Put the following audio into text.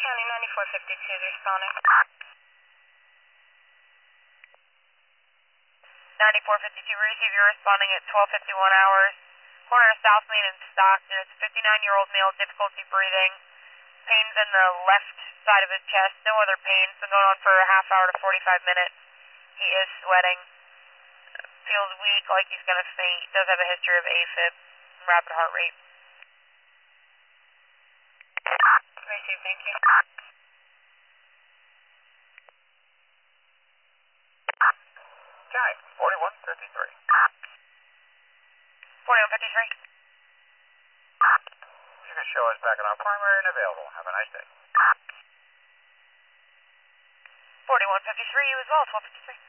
County 9452 is responding. 9452, we receive you responding at 12:51 hours. Corner of South Main and Stockton. It's a 59-year-old male, difficulty breathing. Pains in the left side of his chest, no other pains. Been going on for a half hour to 45 minutes. He is sweating. Feels weak, like he's going to faint. Does have a history of AFib, rapid heart rate. Received, thank you. County 4153. 4153. You can show us back at our primary and available. Have a nice day. 4153, you as well, 1253.